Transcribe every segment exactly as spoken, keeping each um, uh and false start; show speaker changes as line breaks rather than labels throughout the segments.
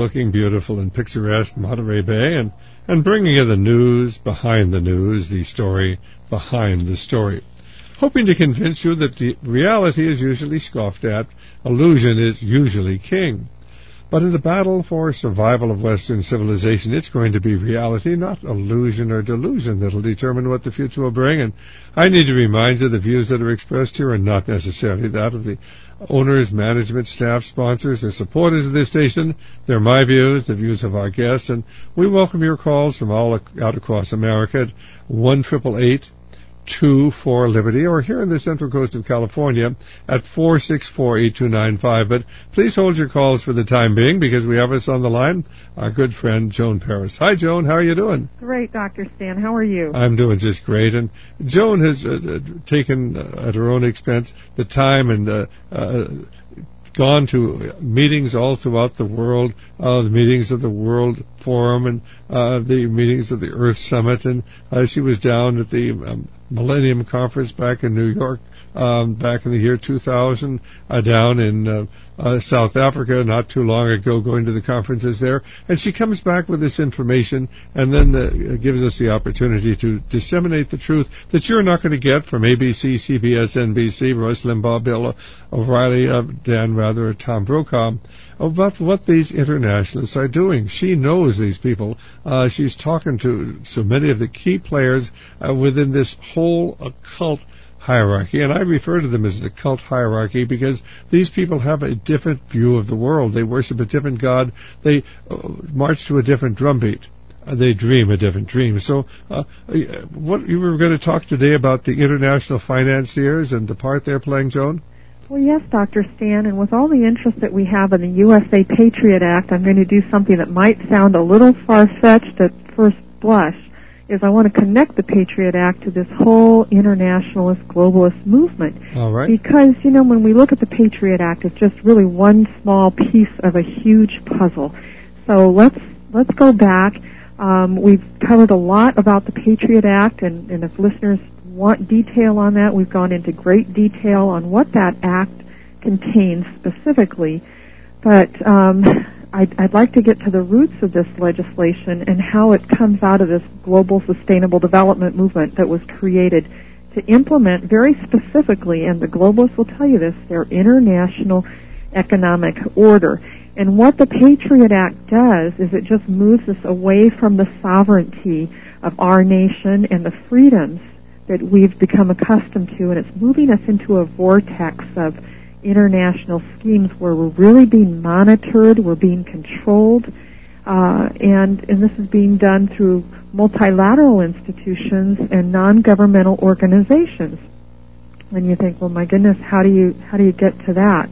looking beautiful and picturesque Monterey Bay, and, and bringing you the news behind the news, the story behind the story. Hoping to convince you that the reality is usually scoffed at, illusion is usually king. But in the battle for survival of Western civilization, it's going to be reality, not illusion or delusion, that will determine what the future will bring. And I need to remind you the views that are expressed here are not necessarily that of the owners, management, staff, sponsors, or supporters of this station. They're my views, the views of our guests, and we welcome your calls from all out across America at one eight eight eight, two four, Liberty, or here in the Central Coast of California at four six four, eight two nine five. But please hold your calls for the time being, because we have us on the line, our good friend Joan Paris. Hi, Joan. How are you doing?
Great, Doctor Stan. How are you?
I'm doing just great. And Joan has uh, taken, uh, at her own expense, the time and uh, uh, gone to meetings all throughout the world, uh, the meetings of the World Forum and uh, the meetings of the Earth Summit. And uh, she was down at the um, Millennium Conference back in New York um, back in the year two thousand, uh, down in uh, uh, South Africa not too long ago, going to the conferences there. And she comes back with this information and then uh, gives us the opportunity to disseminate the truth that you're not going to get from A B C, C B S, N B C, Rush Limbaugh, Bill O'Reilly, uh, Dan Rather, or Tom Brokaw, about what these internationalists are doing. She knows these people. Uh, she's talking to so many of the key players uh, within this whole occult hierarchy, and I refer to them as an occult hierarchy because these people have a different view of the world. They worship a different God. They uh, march to a different drumbeat. Uh, they dream a different dream. So uh, what you were going to talk today about the international financiers and the part they're playing, Joan?
Well, yes, Doctor Stan, and with all the interest that we have in the U S A Patriot Act, I'm going to do something that might sound a little far-fetched at first blush, is I want to connect the Patriot Act to this whole internationalist, globalist movement.
All right.
Because, you know, when we look at the Patriot Act, it's just really one small piece of a huge puzzle. So let's let's go back. Um, we've covered a lot about the Patriot Act, and, and if listeners want detail on that, we've gone into great detail on what that act contains specifically. But um, I'd, I'd like to get to the roots of this legislation and how it comes out of this global sustainable development movement that was created to implement very specifically, and the globalists will tell you this, their international economic order. And what the Patriot Act does is it just moves us away from the sovereignty of our nation and the freedoms that we've become accustomed to, and it's moving us into a vortex of international schemes where we're really being monitored, we're being controlled, uh, and, and this is being done through multilateral institutions and non-governmental organizations. And you think, well, my goodness, how do you how do you get to that?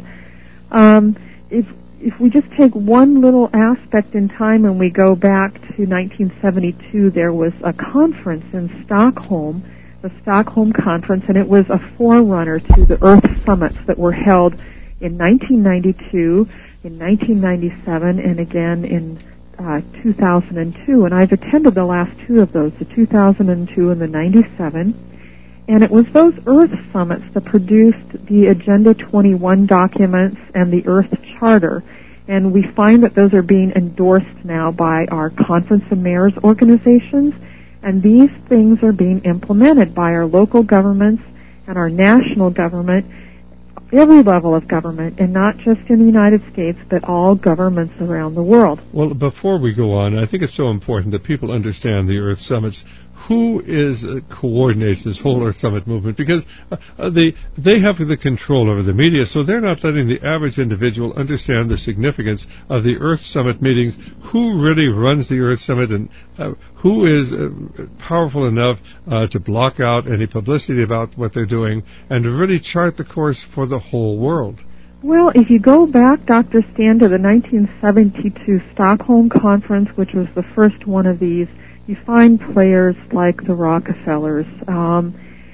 Um, if if we just take one little aspect in time and we go back to nineteen seventy-two, there was a conference in Stockholm, the Stockholm Conference, and it was a forerunner to the Earth Summits that were held in nineteen ninety-two, in nineteen ninety-seven, and again in uh, two thousand two. And I've attended the last two of those, the two thousand two and the ninety-seven. And it was those Earth Summits that produced the Agenda twenty-one documents and the Earth Charter. And we find that those are being endorsed now by our Conference of Mayors organizations. And these things are being implemented by our local governments and our national government, every level of government, and not just in the United States, but all governments around the world.
Well, before we go on, I think it's so important that people understand the Earth Summits. Who is uh, coordinates this whole Earth Summit movement? Because uh, uh, they they have the control over the media, so they're not letting the average individual understand the significance of the Earth Summit meetings. Who really runs the Earth Summit, and uh, who is uh, powerful enough uh, to block out any publicity about what they're doing and to really chart the course for the whole world?
Well, if you go back, Doctor Stan, to the nineteen seventy-two Stockholm Conference, which was the first one of these, you find players like the Rockefellers, um,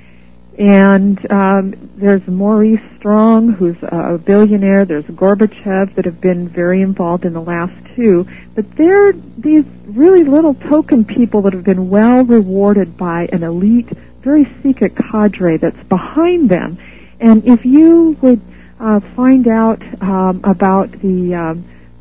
and um, there's Maurice Strong, who's a billionaire. There's Gorbachev that have been very involved in the last two. But they're these really little token people that have been well rewarded by an elite, very secret cadre that's behind them. And if you would uh, find out um, about the um,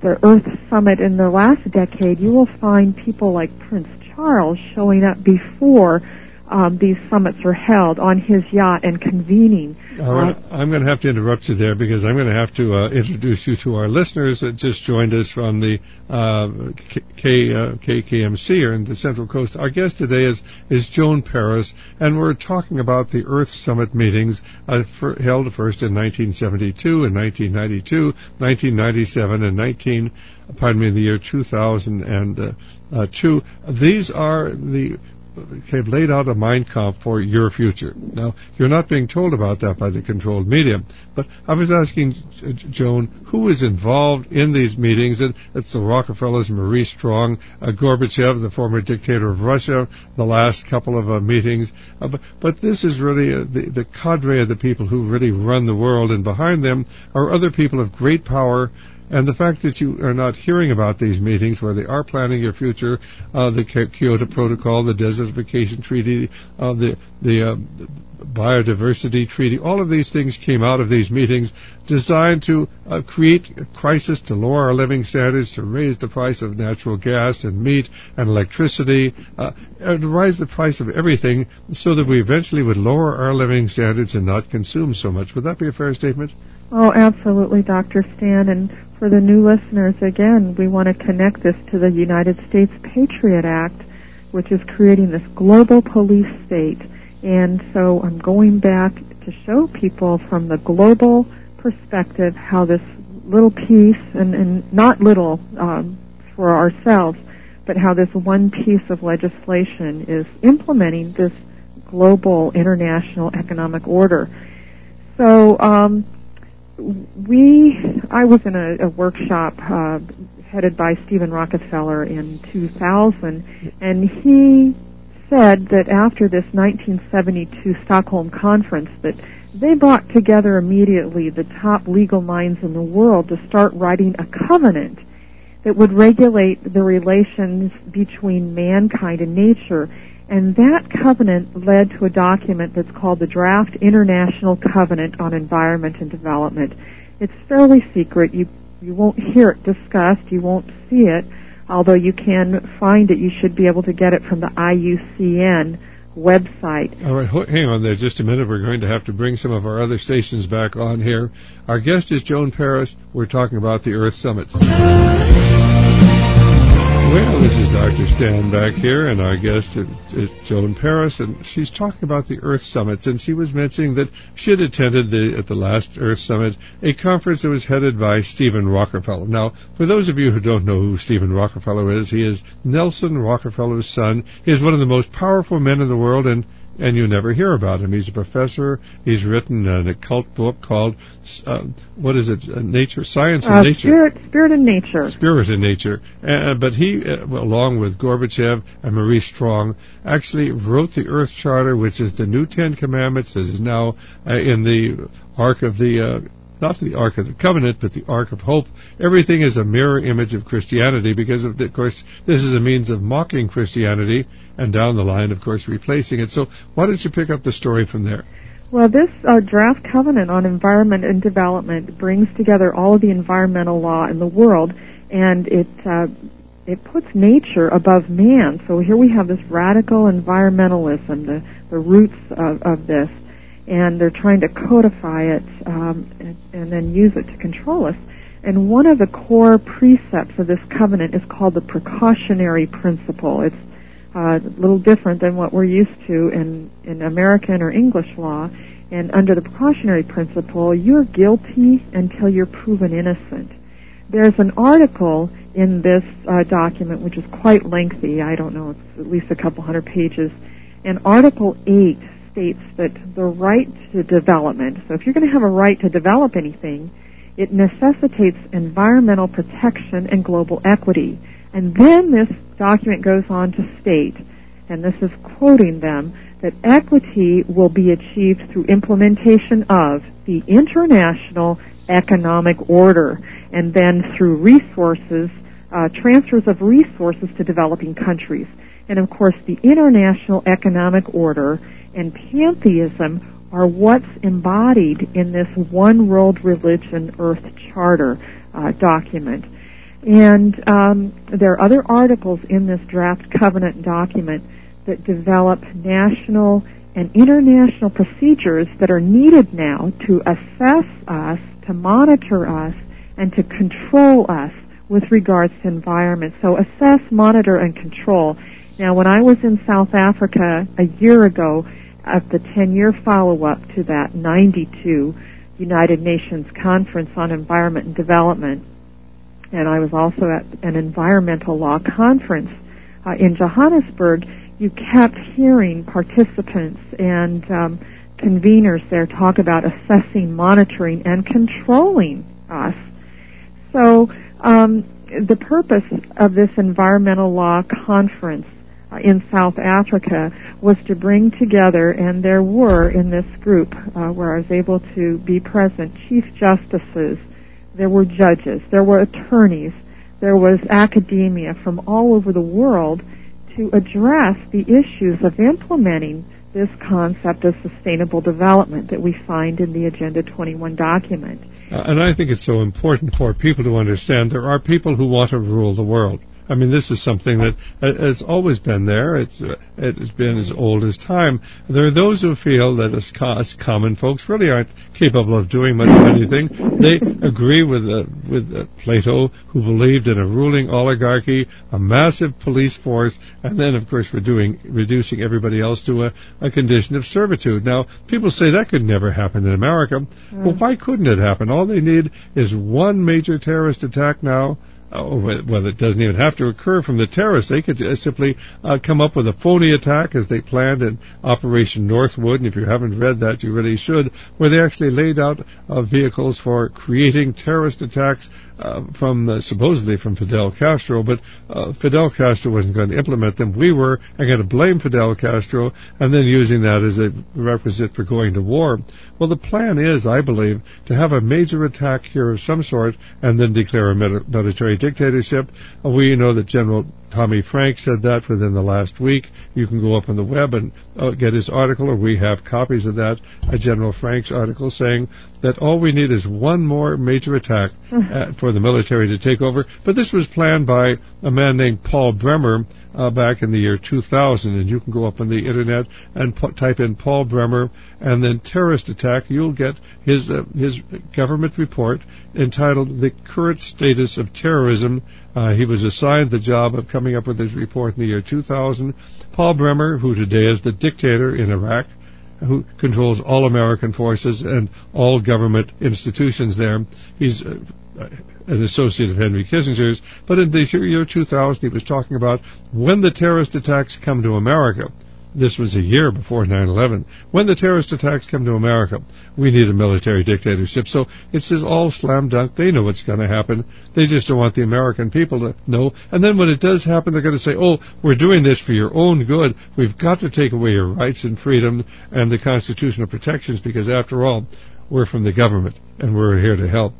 the Earth Summit in the last decade, you will find people like Prince Charles showing up before um, these summits are held on his yacht and convening.
All right. Uh, I'm going to have to interrupt you there because I'm going to have to uh, introduce you to our listeners that just joined us from the uh, K, uh, K K M C here in the Central Coast. Our guest today is, is Joan Paris, and we're talking about the Earth Summit meetings uh, for, held first in nineteen seventy-two and nineteen ninety-two, nineteen ninety-seven, and nineteen, pardon me, in the year two thousand two. These are the They've laid out a Mein Kampf for your future. Now, you're not being told about that by the controlled media, but I was asking uh, Joan, who is involved in these meetings? And it's the Rockefellers, Maurice Strong, uh, Gorbachev, the former dictator of Russia, the last couple of uh, meetings. Uh, but, but this is really uh, the, the cadre of the people who really run the world, and behind them are other people of great power. And the fact that you are not hearing about these meetings where they are planning your future, uh, the Kyoto Protocol, the Desertification Treaty, uh, the, the uh, Biodiversity Treaty, all of these things came out of these meetings designed to uh, create a crisis, to lower our living standards, to raise the price of natural gas and meat and electricity, uh, and to rise the price of everything so that we eventually would lower our living standards and not consume so much. Would that be a fair statement?
Oh, absolutely, Doctor Stan. And for the new listeners, again, we want to connect this to the United States Patriot Act, which is creating this global police state. And so I'm going back to show people from the global perspective how this little piece, and, and not little um, for ourselves, but how this one piece of legislation is implementing this global international economic order. So, um, We, I was in a, a workshop uh, headed by Stephen Rockefeller in two thousand, and he said that after this nineteen seventy-two Stockholm conference that they brought together immediately the top legal minds in the world to start writing a covenant that would regulate the relations between mankind and nature. And that covenant led to a document that's called the Draft International Covenant on Environment and Development. It's fairly secret. You you won't hear it discussed. You won't see it, although you can find it. You should be able to get it from the I U C N website.
All right, hang on there just a minute. We're going to have to bring some of our other stations back on here. Our guest is Joan Paris. We're talking about the Earth Summits. Well, this is Doctor Stan back here, and our guest is Joan Paris, and she's talking about the Earth Summits, and she was mentioning that she had attended the, at the last Earth Summit a conference that was headed by Stephen Rockefeller. Now, for those of you who don't know who Stephen Rockefeller is, he is Nelson Rockefeller's son. He is one of the most powerful men in the world, and and you never hear about him. He's a professor. He's written an occult book called, uh, what is it, uh, Nature, Science and
uh,
Nature.
Spirit, Spirit and Nature.
Spirit and Nature. Uh, but he, uh, along with Gorbachev and Maurice Strong, actually wrote the Earth Charter, which is the new Ten Commandments that is now uh, in the Ark of the... Uh, not the Ark of the Covenant, but the Ark of Hope. Everything is a mirror image of Christianity because, of, of course, this is a means of mocking Christianity and down the line, of course, replacing it. So why don't you pick up the story from there?
Well, this uh, draft covenant on environment and development brings together all of the environmental law in the world, and it uh, it puts nature above man. So here we have this radical environmentalism, the, the roots of, of this. And they're trying to codify it um, and, and then use it to control us. And one of the core precepts of this covenant is called the precautionary principle. It's uh, a little different than what we're used to in, in American or English law. And under the precautionary principle, you're guilty until you're proven innocent. There's an article in this uh, document which is quite lengthy. I don't know, it's at least a couple hundred pages. And Article eight states that the right to development, so if you're going to have a right to develop anything, it necessitates environmental protection and global equity. And then this document goes on to state, and this is quoting them, that equity will be achieved through implementation of the international economic order, and then through resources, uh, transfers of resources to developing countries. And of course, the international economic order and pantheism are what's embodied in this one world religion Earth Charter uh, document. And um, there are other articles in this draft covenant document that develop national and international procedures that are needed now to assess us, to monitor us, and to control us with regards to environment. So assess, monitor, and control. Now, when I was in South Africa a year ago at the ten-year follow-up to that ninety-two United Nations Conference on Environment and Development, and I was also at an environmental law conference uh, in Johannesburg, you kept hearing participants and um, conveners there talk about assessing, monitoring, and controlling us. So um, the purpose of this environmental law conference uh, in South Africa was to bring together, and there were in this group uh, where I was able to be present, chief justices, there were judges, there were attorneys, there was academia from all over the world to address the issues of implementing this concept of sustainable development that we find in the Agenda twenty-one document.
Uh, and I think it's so important for people to understand there are people who want to rule the world. I mean, this is something that has always been there. It's uh, it's been as old as time. There are those who feel that us, co- us common folks really aren't capable of doing much of anything. They agree with uh, with uh, Plato, who believed in a ruling oligarchy, a massive police force, and then, of course, redoing, reducing everybody else to a, a condition of servitude. Now, people say that could never happen in America. Mm. Well, why couldn't it happen? All they need is one major terrorist attack now. Oh, well, it doesn't even have to occur from the terrorists. They could uh, simply uh, come up with a phony attack as they planned in Operation Northwood, and if you haven't read that, you really should, where they actually laid out uh, vehicles for creating terrorist attacks uh, from, uh, supposedly from Fidel Castro, but uh, Fidel Castro wasn't going to implement them. We were, and going to blame Fidel Castro, and then using that as a requisite for going to war. Well, the plan is, I believe, to have a major attack here of some sort, and then declare a military dictatorship. Uh, we know that General Tommy Frank said that within the last week. You can go up on the web and uh, get his article, or we have copies of that, uh, General Frank's article, saying that all we need is one more major attack uh, for the military to take over. But this was planned by a man named Paul Bremer uh, back in the year two thousand, and you can go up on the internet and pu- type in Paul Bremer and then terrorist attack. You'll get his uh, his government report entitled The Current Status of Terrorism. Uh, he was assigned the job of coming up with his report in the year two thousand. Paul Bremer, who today is the dictator in Iraq, who controls all American forces and all government institutions there. He's uh, an associate of Henry Kissinger's. But in the year two thousand, he was talking about when the terrorist attacks come to America. This was a year before nine eleven. When the terrorist attacks come to America, we need a military dictatorship. So it's just all slam dunk. They know what's going to happen. They just don't want the American people to know. And then when it does happen, they're going to say, oh, we're doing this for your own good. We've got to take away your rights and freedom and the constitutional protections because, after all, we're from the government and we're here to help.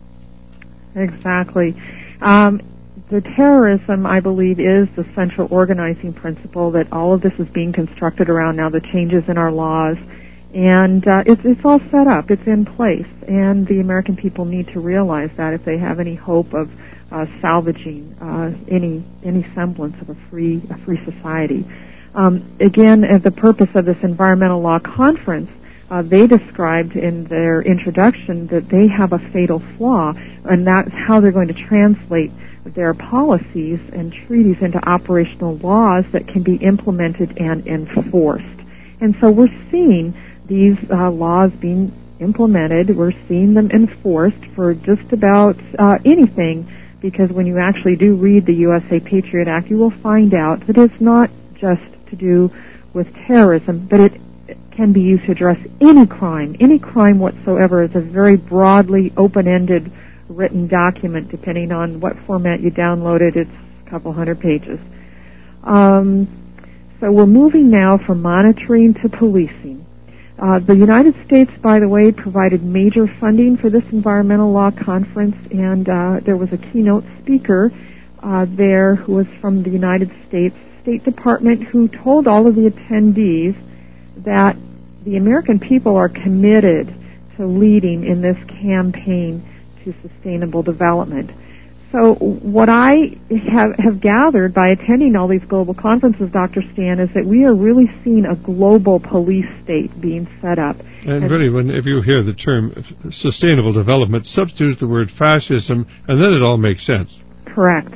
Exactly. Um, The terrorism, I believe, is the central organizing principle that all of this is being constructed around now, the changes in our laws. And uh, it's, it's all set up. It's in place. And the American people need to realize that if they have any hope of uh, salvaging uh, any any semblance of a free a free society. Um, again, uh, the purpose of this environmental law conference, uh, they described in their introduction that they have a fatal flaw, and that's how they're going to translate their policies and treaties into operational laws that can be implemented and enforced. And so we're seeing these uh, laws being implemented. We're seeing them enforced for just about uh, anything, because when you actually do read the U S A Patriot Act, you will find out that it's not just to do with terrorism, but it can be used to address any crime. Any crime whatsoever is a very broadly open-ended written document. Depending on what format you download it, it's a couple hundred pages. Um, so we're moving now from monitoring to policing. Uh, the United States, by the way, provided major funding for this environmental law conference, and uh, there was a keynote speaker uh, there who was from the United States State Department, who told all of the attendees that the American people are committed to leading in this campaign to sustainable development. So what I have, have gathered by attending all these global conferences, Doctor Stan, is that we are really seeing a global police state being set up.
And, and really, when if you hear the term sustainable development, substitute the word fascism, and then it all makes sense.
Correct.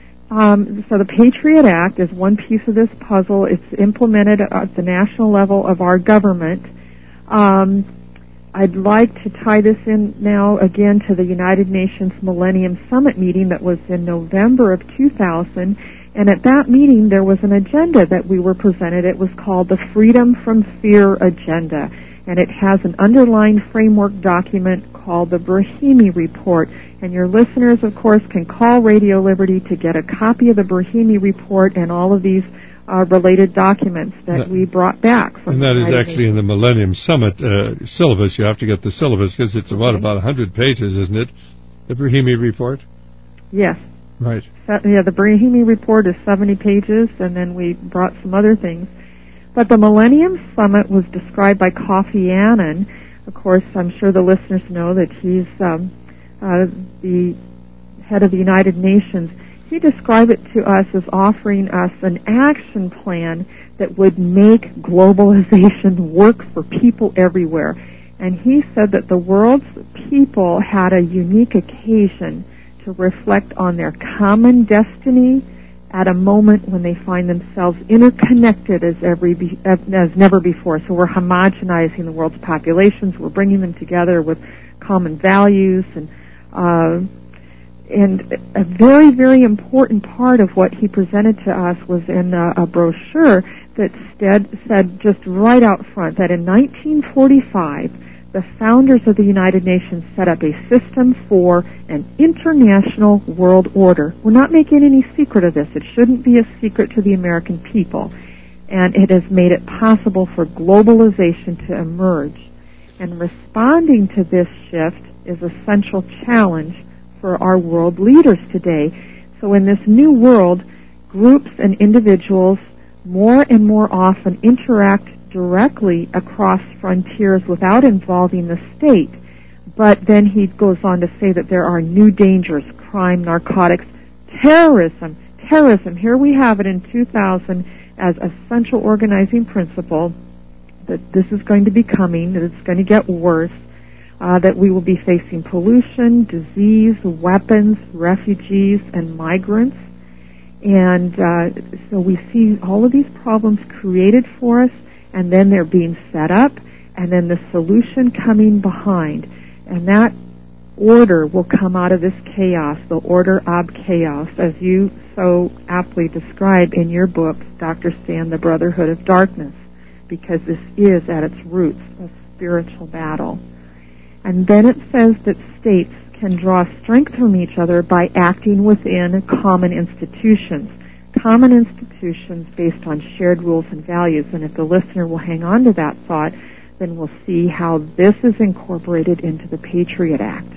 Um, so the Patriot Act is one piece of this puzzle. It's implemented at the national level of our government. Um, I'd like to tie this in now again to the United Nations Millennium Summit meeting that was in November of two thousand. And at that meeting, there was an agenda that we were presented. It was called the Freedom from Fear Agenda. And it has an underlying framework document called the Brahimi Report. And your listeners, of course, can call Radio Liberty to get a copy of the Brahimi Report and all of these uh, related documents that, that we brought back. From
and that is
United
actually
Nations.
In the Millennium Summit uh, syllabus. You have to get the syllabus because it's about, okay. about one hundred pages, isn't it? The Brahimi Report?
Yes.
Right.
That, yeah, the Brahimi Report is seventy pages, and then we brought some other things. But the Millennium Summit was described by Kofi Annan. Of course, I'm sure the listeners know that he's um, uh, the head of the United Nations. He described it to us as offering us an action plan that would make globalization work for people everywhere. And he said that the world's people had a unique occasion to reflect on their common destiny at a moment when they find themselves interconnected as every be, as, as never before. So we're homogenizing the world's populations. We're bringing them together with common values, and uh, and a very, very important part of what he presented to us was in a, a brochure that said, said just right out front that in nineteen forty-five, the founders of the United Nations set up a system for an international world order. We're not making any secret of this. It shouldn't be a secret to the American people. And it has made it possible for globalization to emerge. And responding to this shift is a central challenge for our world leaders today. So in this new world, groups and individuals more and more often interact directly across frontiers without involving the state. But then he goes on to say that there are new dangers: crime, narcotics, terrorism. Terrorism, here we have it in two thousand as a central organizing principle that this is going to be coming, that it's going to get worse, uh, that we will be facing pollution, disease, weapons, refugees, and migrants. And uh, so we see all of these problems created for us, and then they're being set up, and then the solution coming behind. And that order will come out of this chaos, the order ob chaos, as you so aptly describe in your book, Doctor Stan, The Brotherhood of Darkness, because this is at its roots a spiritual battle. And then it says that states can draw strength from each other by acting within common institutions. Common institutions based on shared rules and values. And if the listener will hang on to that thought, then we'll see how this is incorporated into the Patriot Act.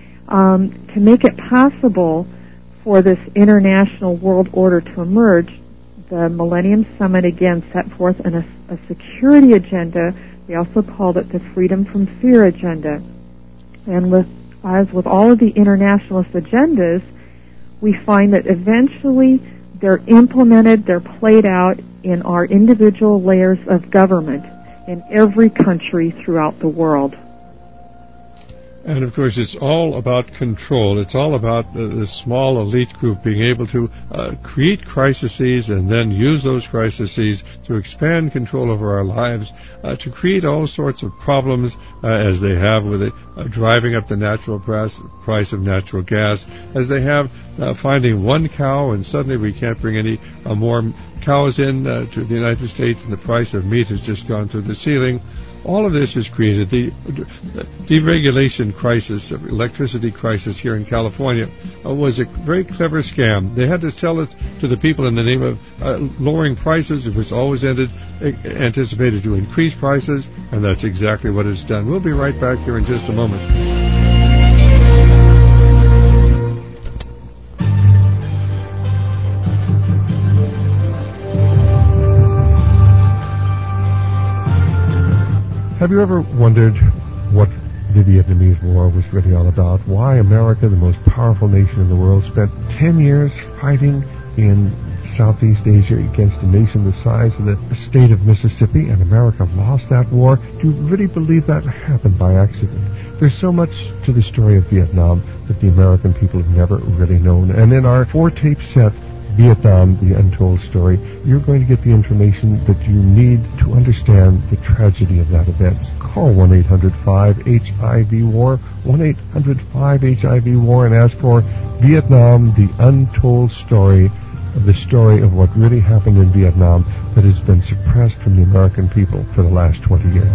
Um, to make it possible for this international world order to emerge, the Millennium Summit again set forth an, a, a security agenda. They also called it the Freedom from Fear agenda. And with, as with all of the internationalist agendas, we find that eventually they're implemented, they're played out in our individual layers of government in every country throughout the world.
And, of course, it's all about control. It's all about uh, the small elite group being able to uh, create crises and then use those crises to expand control over our lives, uh, to create all sorts of problems, uh, as they have with it, uh, driving up the natural price, price of natural gas, as they have uh, finding one cow and suddenly we can't bring any uh, more cows in uh, to the United States, and the price of meat has just gone through the ceiling. All of this has created the deregulation crisis, electricity crisis here in California. Uh, was a very clever scam. They had to sell it to the people in the name of uh, lowering prices. It was always ended, anticipated to increase prices, and that's exactly what it's done. We'll be right back here in just a moment. Have you ever wondered what the Vietnamese War was really all about, why America, the most powerful nation in the world, spent ten years fighting in Southeast Asia against a nation the size of the state of Mississippi, and America lost that war. Do you really believe that happened by accident? There's so much to the story of Vietnam that the American people have never really known. And in our four-tape set, Vietnam, The Untold Story, you're going to get the information that you need to understand the tragedy of that event. Call one eight hundred five H I V war, one eight hundred five H I V war, and ask for Vietnam, The Untold Story, the story of what really happened in Vietnam that has been suppressed from the American people for the last twenty years.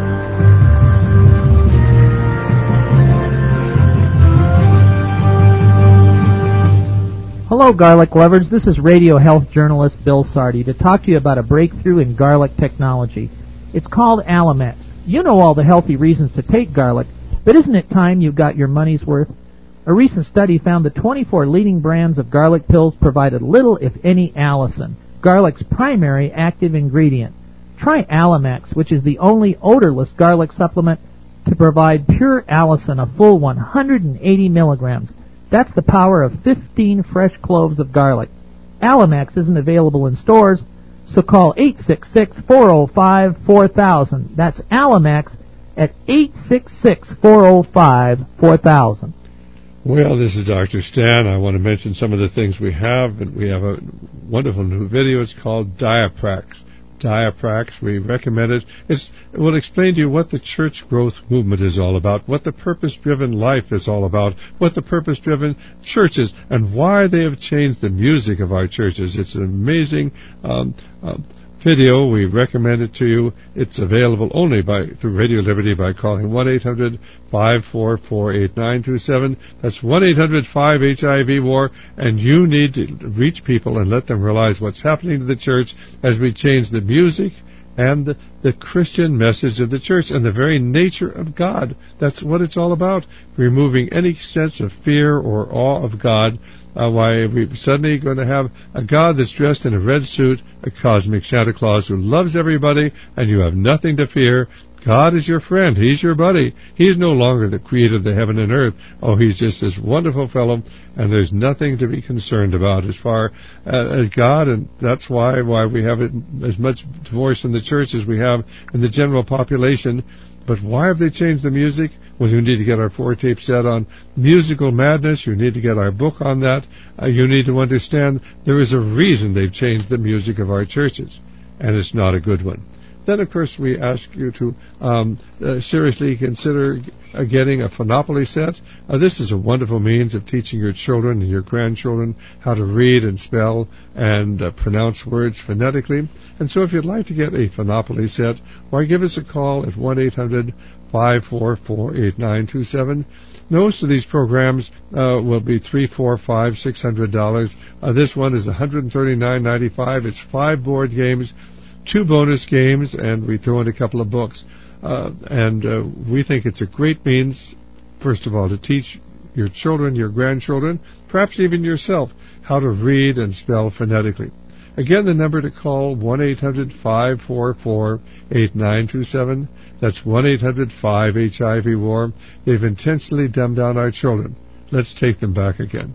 Hello, garlic lovers. This is radio health journalist Bill Sardi to talk to you about a breakthrough in garlic technology. It's called Allimax. You know all the healthy reasons to take garlic, but isn't it time you got your money's worth? A recent study found that twenty-four leading brands of garlic pills provided little, if any, allicin, garlic's primary active ingredient. Try Allimax, which is the only odorless garlic supplement to provide pure allicin, a full one hundred eighty milligrams. That's the power of fifteen fresh cloves of garlic. Allimax isn't available in stores, so call eight six six, four oh five, four thousand. That's Allimax at eight six six, four oh five, four thousand.
Well, this is Doctor Stan. I want to mention some of the things we have. And we have a wonderful new video. It's called Diaprax. Diaprax, we recommend it. It's, it will explain to you what the church growth movement is all about, what the purpose-driven life is all about, what the purpose-driven churches, and why they have changed the music of our churches. It's an amazing um, uh, video. We recommend it to you. It's available only by through Radio Liberty by calling one eight hundred, five four four, eight nine two seven. That's one eight hundred, five H I V war, and you need to reach people and let them realize what's happening to the church as we change the music and the, the Christian message of the church and the very nature of God. That's what it's all about, removing any sense of fear or awe of God. Uh, why we're suddenly going to have a God that's dressed in a red suit, a cosmic Santa Claus who loves everybody, and you have nothing to fear. God is your friend. He's your buddy. He's no longer the creator of the heaven and earth. Oh, he's just this wonderful fellow, and there's nothing to be concerned about as far uh, as God, and that's why why we have it, as much divorce in the church as we have in the general population. But why have they changed the music? Well, you need to get our four-tape set on musical madness. You need to get our book on that. Uh, you need to understand there is a reason they've changed the music of our churches, and it's not a good one. Then, of course, we ask you to um, uh, seriously consider uh, getting a Phonopoly set. Uh, this is a wonderful means of teaching your children and your grandchildren how to read and spell and uh, pronounce words phonetically. And so if you'd like to get a Phonopoly set, why give us a call at one eight hundred, five four four, eight nine two seven. Most of these programs uh, will be three, four, five, six hundred dollars. Uh, this one is one hundred thirty-nine ninety-five. It's five board games, two bonus games, and we throw in a couple of books. Uh, and uh, we think it's a great means, first of all, to teach your children, your grandchildren, perhaps even yourself, how to read and spell phonetically. Again, the number to call, one eight hundred, five four four, eight nine two seven. That's one eight hundred, five H I V war. They've intentionally dumbed down our children. Let's take them back again.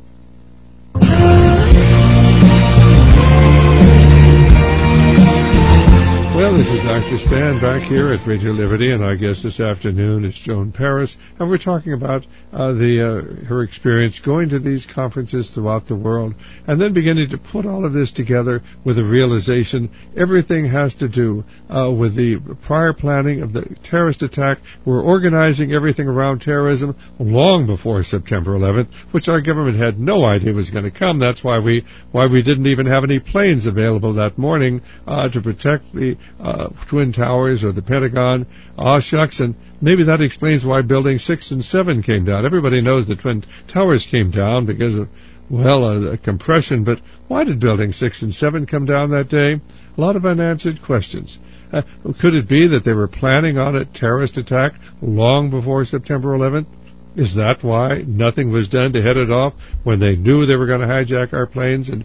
Well, this is Doctor Stan back here at Radio Liberty, and our guest this afternoon is Joan Paris, and we're talking about uh, the uh, her experience going to these conferences throughout the world, and then beginning to put all of this together with a realization everything has to do uh, with the prior planning of the terrorist attack. We're organizing everything around terrorism long before September eleventh, which our government had no idea was going to come. That's why we why we didn't even have any planes available that morning uh, to protect the Uh, Twin Towers or the Pentagon. Ah, shucks, and maybe that explains why Building six and seven came down. Everybody knows the Twin Towers came down because of, well, uh, a compression, but why did Building six and seven come down that day? A lot of unanswered questions. Uh, could it be that they were planning on a terrorist attack long before September eleventh? Is that why nothing was done to head it off when they knew they were going to hijack our planes and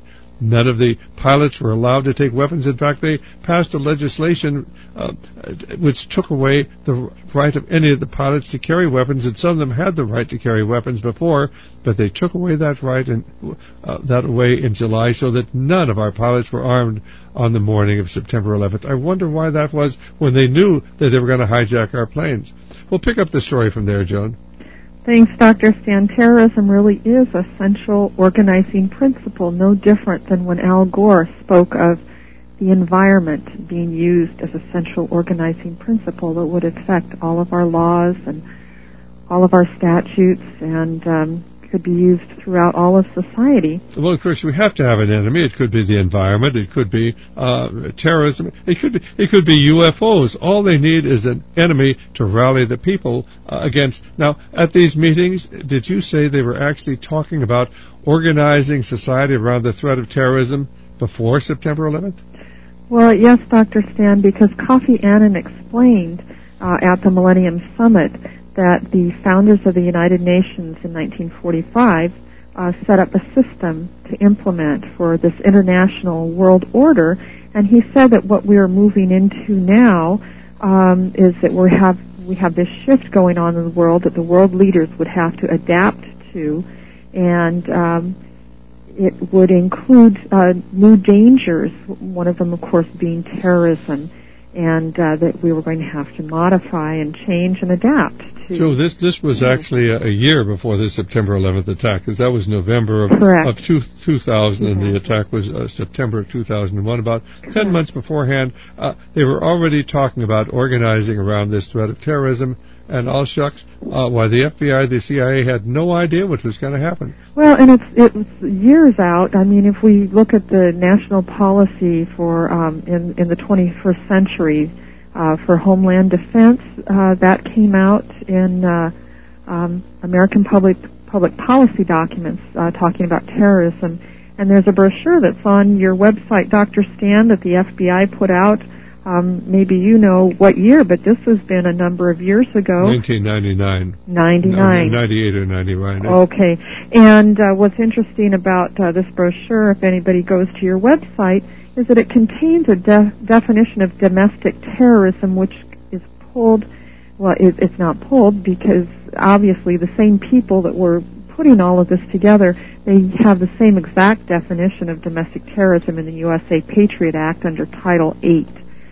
None of the pilots were allowed to take weapons. In fact, they passed a legislation uh, which took away the right of any of the pilots to carry weapons, and some of them had the right to carry weapons before, but they took away that right and uh, that away in July so that none of our pilots were armed on the morning of September eleventh. I wonder why that was when they knew that they were going to hijack our planes. We'll pick up the story from there, Joan.
Thanks, Doctor Stan. Terrorism really is a central organizing principle, no different than when Al Gore spoke of the environment being used as a central organizing principle that would affect all of our laws and all of our statutes and um, could be used throughout all of society.
Well, of course, we have to have an enemy. It could be the environment. It could be uh, terrorism. It could be it could be U F Os. All they need is an enemy to rally the people uh, against. Now, at these meetings, did you say they were actually talking about organizing society around the threat of terrorism before September eleventh?
Well, yes, Doctor Stan, because Kofi Annan explained uh, at the Millennium Summit that the founders of the United Nations in nineteen forty-five uh, set up a system to implement for this international world order, and he said that what we are moving into now um, is that we have we have this shift going on in the world that the world leaders would have to adapt to, and um, it would include uh, new dangers, one of them, of course, being terrorism, and uh, that we were going to have to modify and change and adapt to.
So this this was actually a, a year before the September eleventh attack, because that was November of, of two, 2000, and the attack was uh, September of two thousand one. About Correct. ten months beforehand, uh, they were already talking about organizing around this threat of terrorism, and all shucks, uh, why the F B I, the C I A had no idea what was going to happen.
Well, and it's it was years out. I mean, if we look at the national policy for um, in in the twenty-first century uh, for Homeland Defense, uh, that came out in uh, um, American Public Public Policy documents uh, talking about terrorism. And there's a brochure that's on your website, Doctor Stan, that the F B I put out. Um, maybe you know what year, but this has been a number of years ago.
nineteen ninety-nine.
ninety-nine.
ninety-eight or ninety-nine.
Okay. And uh, what's interesting about uh, this brochure, if anybody goes to your website, is that it contains a de- definition of domestic terrorism, which is pulled, well, it, it's not pulled because obviously the same people that were putting all of this together, they have the same exact definition of domestic terrorism in the U S A Patriot Act under Title eight.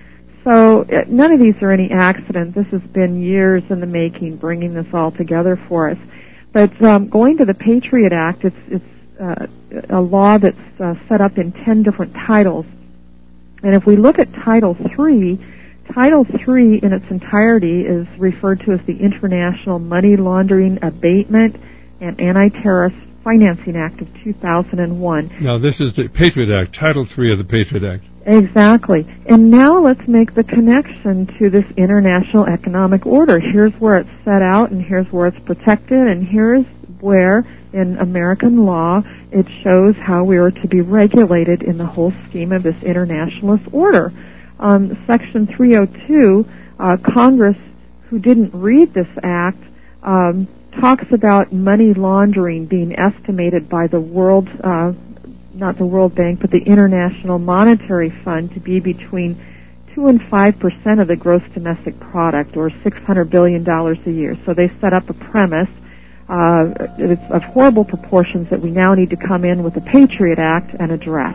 So uh, none of these are any accident. This has been years in the making, bringing this all together for us. But um, going to the Patriot Act, it's, it's uh, a law that's uh, set up in ten different titles. And if we look at Title three, Title three in its entirety is referred to as the International Money Laundering Abatement and Anti-Terrorist Financing Act of two thousand one.
Now, this is the Patriot Act, Title three of the Patriot Act.
Exactly. And now let's make the connection to this international economic order. Here's where it's set out, and here's where it's protected, and here's where, in American law, it shows how we are to be regulated in the whole scheme of this internationalist order. Um, Section three oh two, uh, Congress, who didn't read this act, um, talks about money laundering being estimated by the World, uh, not the World Bank, but the International Monetary Fund to be between two and five percent of the gross domestic product, or six hundred billion dollars a year. So they set up a premise. Uh, it's of horrible proportions that we now need to come in with the Patriot Act and address.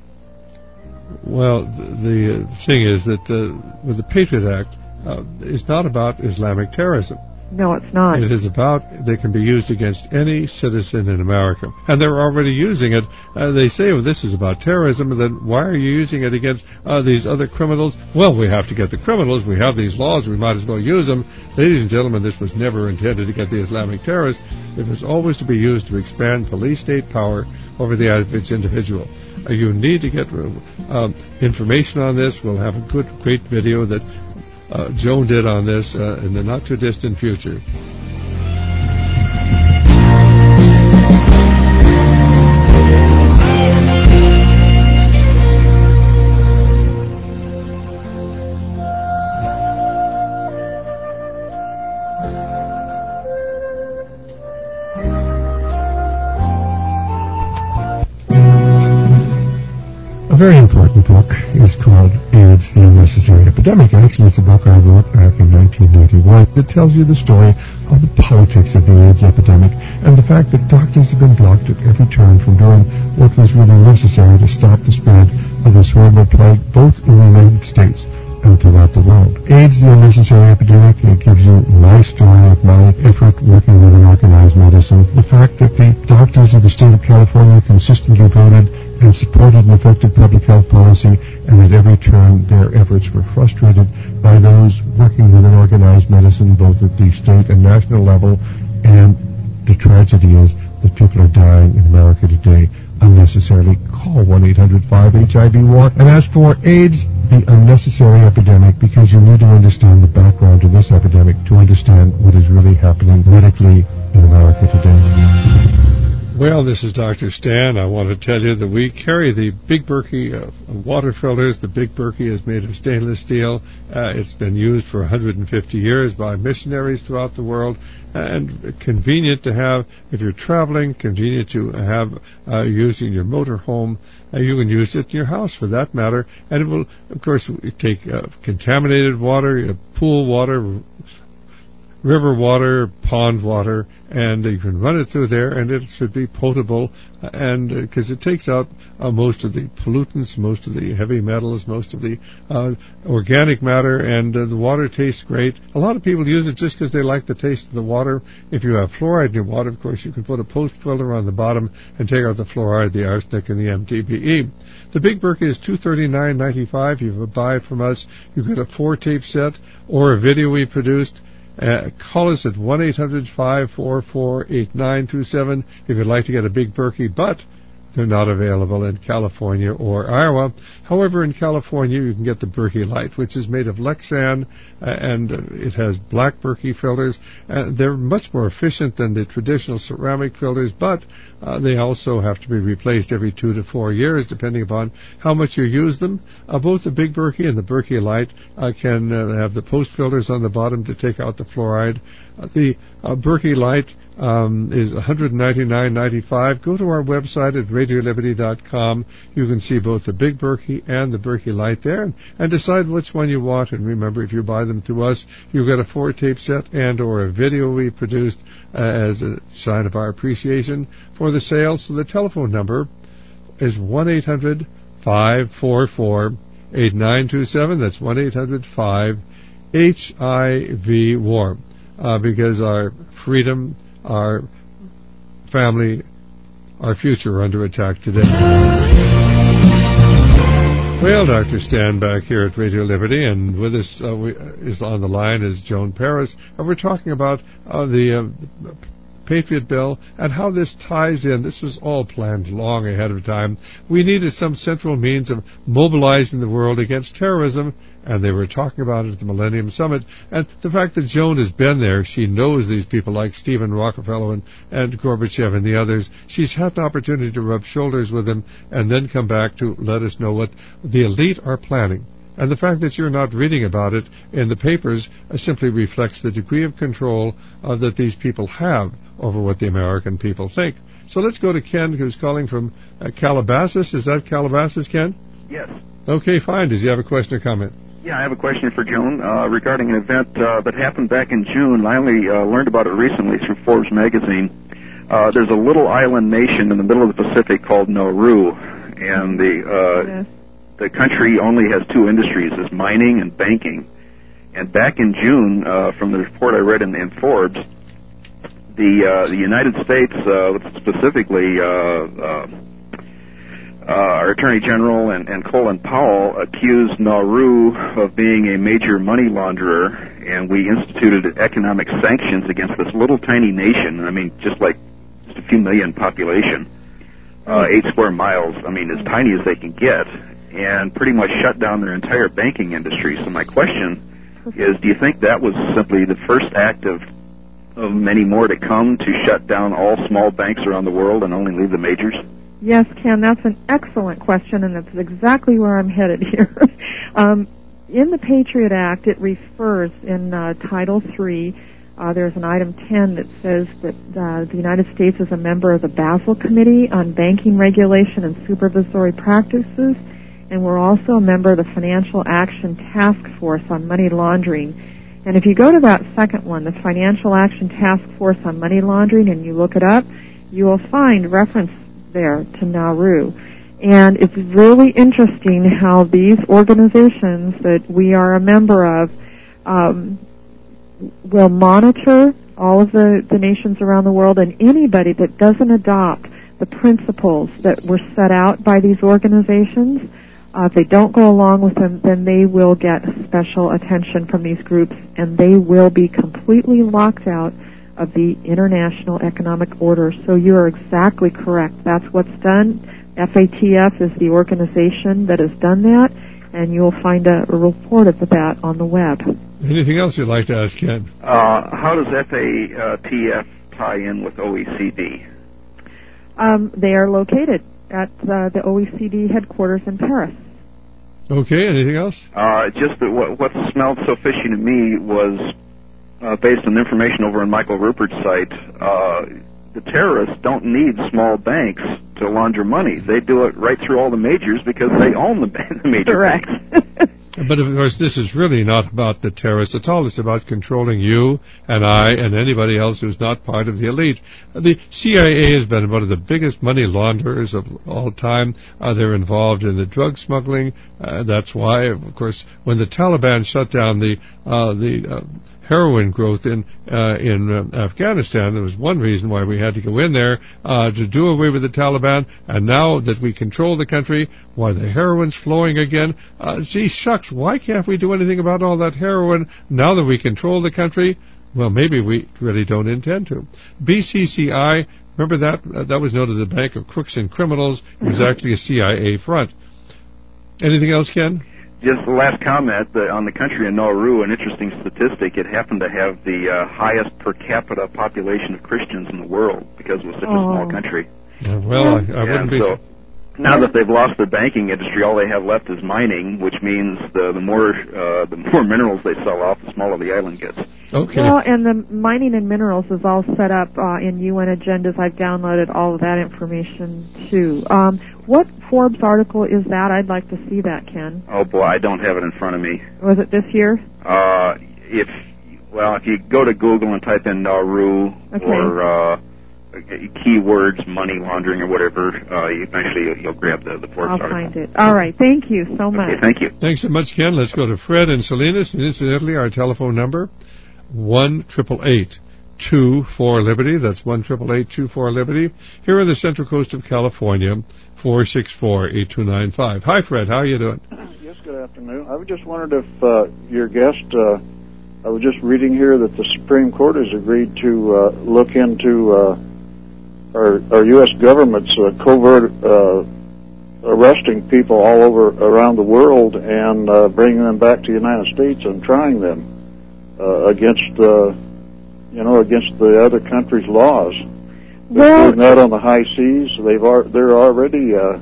Well, the uh, thing is that uh, with the Patriot Act, uh, it's not about Islamic terrorism.
No, it's not.
It is about, they can be used against any citizen in America. And they're already using it. Uh, they say, well, this is about terrorism, and then why are you using it against uh, these other criminals? Well, we have to get the criminals. We have these laws. We might as well use them. Ladies and gentlemen, this was never intended to get the Islamic terrorists. It was always to be used to expand police-state power over the average individual. Uh, you need to get uh, information on this. We'll have a good, great video that Uh, Joan did on this uh, in the not-too-distant future.
very important book is called AIDS, the Unnecessary Epidemic. Actually, it's a book I wrote back in nineteen eighty-one. It tells you the story of the politics of the AIDS epidemic and the fact that doctors have been blocked at every turn from doing what was really necessary to stop the spread of this horrible plague, both in the United States and throughout the world. AIDS, the Unnecessary Epidemic, it gives you my story of my effort working with an organized medicine. The fact that the doctors of the state of California consistently voted and supported an effective public health policy, and at every turn their efforts were frustrated by those working with an organized medicine, both at the state and national level. And the tragedy is that people are dying in America today unnecessarily. Call one eight hundred five H I V war and ask for AIDS, the Unnecessary Epidemic, because you need to understand the background to this epidemic to understand what is really happening medically in America today.
Well, this is Doctor Stan. I want to tell you that we carry the Big Berkey uh, water filters. The Big Berkey is made of stainless steel. Uh, it's been used for one hundred fifty years by missionaries throughout the world, and convenient to have if you're traveling, convenient to have uh, using your motor home. Uh, you can use it in your house for that matter, and it will, of course, take uh, contaminated water, uh, pool water, river water, pond water, and you can run it through there, and it should be potable, and because uh, it takes out uh, most of the pollutants, most of the heavy metals, most of the uh, organic matter, and uh, the water tastes great. A lot of people use it just because they like the taste of the water. If you have fluoride in your water, of course, you can put a post filter on the bottom and take out the fluoride, the arsenic, and the M T B E. The Big Berkey is two hundred thirty-nine dollars and ninety-five cents. You buy it from us, you get a four-tape set or a video we produced. Uh, call us at one eight hundred five four four eight nine two seven if you'd like to get a Big Berkey, but they're not available in California or Iowa. However, in California, you can get the Berkey Light, which is made of Lexan, uh, and uh, it has black Berkey filters. Uh, they're much more efficient than the traditional ceramic filters, but uh, they also have to be replaced every two to four years, depending upon how much you use them. Uh, both the Big Berkey and the Berkey Light uh, can uh, have the post filters on the bottom to take out the fluoride. Uh, the uh, Berkey Light um, is one hundred ninety-nine dollars and ninety-five cents. Go to our website at radio liberty dot com. You can see both the Big Berkey and the Berkey Light there, and, and decide which one you want. And remember, if you buy them to us, you get a four-tape set and or a video we produced uh, as a sign of our appreciation for the sale. So the telephone number is one eight hundred five four four eight nine two seven. That's one eight hundred five H I V war. Uh, because our freedom, our family, our future are under attack today. Well, Doctor Stan back here at Radio Liberty, and with us uh, we, is on the line is Joan Paris, and we're talking about uh, the uh, Patriot Bill and how this ties in. This was all planned long ahead of time. We needed some central means of mobilizing the world against terrorism, and they were talking about it at the Millennium Summit. And the fact that Joan has been there, she knows these people like Stephen Rockefeller and, and Gorbachev and the others. She's had the opportunity to rub shoulders with them and then come back to let us know what the elite are planning. And the fact that you're not reading about it in the papers uh, simply reflects the degree of control uh, that these people have over what the American people think. So let's go to Ken, who's calling from uh, Calabasas. Is that Calabasas, Ken?
Yes.
Okay, fine. Does he have a question or comment?
Yeah, I have a question for Joan uh, regarding an event uh, that happened back in June. I only uh, learned about it recently through Forbes magazine. Uh, there's a little island nation in the middle of the Pacific called Nauru, and the uh, yes. the country only has two industries, is mining and banking. And back in June, uh, from the report I read in, in Forbes, the uh, the United States, uh, specifically uh, uh, uh, our Attorney General and, and Colin Powell, accused Nauru of being a major money launderer, and we instituted economic sanctions against this little tiny nation. I mean, just like just a few million population, uh, eight square miles. I mean, as tiny as they can get, and pretty much shut down their entire banking industry. So my question is, do you think that was simply the first act of of many more to come to shut down all small banks around the world and only leave the majors?
Yes, Ken, that's an excellent question, and that's exactly where I'm headed here. um, in the Patriot Act, it refers in uh, Title three, uh, there's an item ten that says that uh, the United States is a member of the Basel Committee on Banking Regulation and Supervisory Practices, and we're also a member of the Financial Action Task Force on Money Laundering. And if you go to that second one, the Financial Action Task Force on Money Laundering, and you look it up, you will find reference there to Nauru. And it's really interesting how these organizations that we are a member of um, will monitor all of the, the nations around the world, and anybody that doesn't adopt the principles that were set out by these organizations, uh, if they don't go along with them, then they will get special attention from these groups, and they will be completely locked out of the International Economic Order. So you are exactly correct. That's what's done. F A T F is the organization that has done that, and you'll find a, a report of that on the web.
Anything else you'd like to ask, Ken?
Uh, how does F A T F tie in with O E C D?
Um, they are located at uh, the O E C D headquarters in Paris.
Okay, anything else?
Uh, just that what, what smelled so fishy to me was, uh, based on information over on Michael Rupert's site, uh, the terrorists don't need small banks to launder money. They do it right through all the majors because they own the, the major
Correct.
banks.
But, of course, this is really not about the terrorists at all. It's about controlling you and I and anybody else who's not part of the elite. The C I A has been one of the biggest money launderers of all time. Uh, they're involved in the drug smuggling. Uh, that's why, of course, when the Taliban shut down the uh, the uh, heroin growth in uh, in uh, Afghanistan, there was one reason why we had to go in there uh, to do away with the Taliban. And now that we control the country, why the heroin's flowing again? Uh, gee shucks, why can't we do anything about all that heroin now that we control the country? Well, maybe we really don't intend to. B C C I, remember that? Uh, that was known as the Bank of Crooks and Criminals. It was actually a C I A front. Anything else, Ken?
Just the last comment the, on the country of Nauru, an interesting statistic. It happened to have the uh, highest per capita population of Christians in the world because it was such
oh.
a small country.
Uh, well, I, I
yeah,
wouldn't be...
So now that they've lost their banking industry, all they have left is mining, which means the, the more uh, the more minerals they sell off, the smaller the island gets.
Okay.
Well, and the mining and minerals is all set up uh, in U N agendas. I've downloaded all of that information, too. Um, what Forbes article is that? I'd like to see that, Ken.
Oh, boy, I don't have it in front of me.
Was it this year?
Uh, if, well, if you go to Google and type in Nauru
okay.
or uh, keywords, money laundering or whatever, uh, you eventually you'll, you'll grab the, the Forbes
I'll
article.
find it. All right. Thank you so much.
Okay, thank you.
Thanks so much, Ken. Let's go to Fred and Salinas. And incidentally, our telephone number, one eight eight eight, two four, Liberty. That's one eight eight eight, two four, Liberty. Here on the Central Coast of California, four six four, eight two nine five. Hi, Fred. How are you doing?
Yes, good afternoon. I just wondered if uh, your guest, uh, I was just reading here that the Supreme Court has agreed to uh, look into uh, our, our U S government's uh, covert uh, arresting people all over around the world and uh, bringing them back to the United States and trying them uh, against, uh, you know, against the other country's laws. They're
Well,
doing that on the high seas. They've ar- they're already uh,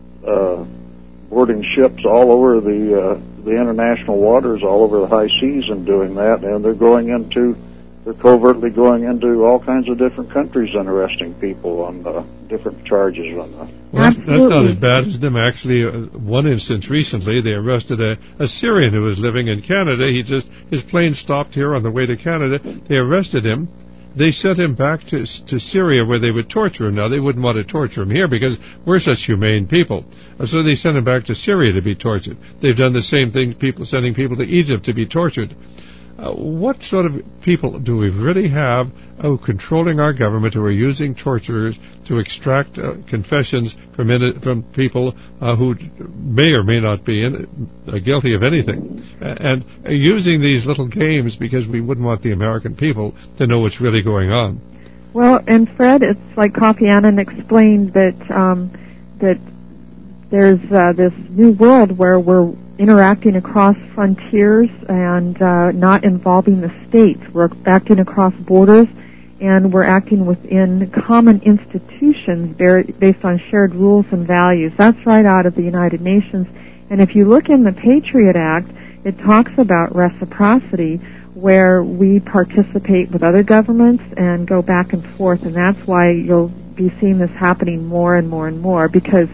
uh, boarding ships all over the uh, the international waters, all over the high seas, and doing that. And they're going into, they're covertly going into all kinds of different countries and arresting people on uh, different charges. On the
Well, that's, that's not as bad as them. Actually, uh, one instance recently, they arrested a, a Syrian who was living in Canada. He just his plane stopped here on the way to Canada. They arrested him. They sent him back to to Syria where they would torture him. Now, they wouldn't want to torture him here because we're such humane people. So they sent him back to Syria to be tortured. They've done the same thing, people sending people to Egypt to be tortured. Uh, what sort of people do we really have oh, controlling our government who are using torturers to extract uh, confessions from in, from people uh, who may or may not be in, uh, guilty of anything, and uh, using these little games because we wouldn't want the American people to know what's really going on?
Well, and Fred, it's like Kofi Annan explained that um, that there's uh, this new world where we're interacting across frontiers and uh, not involving the states. We're acting across borders, and we're acting within common institutions based on shared rules and values. That's right out of the United Nations. And if you look in the Patriot Act, it talks about reciprocity, where we participate with other governments and go back and forth, and that's why you'll be seeing this happening more and more and more, because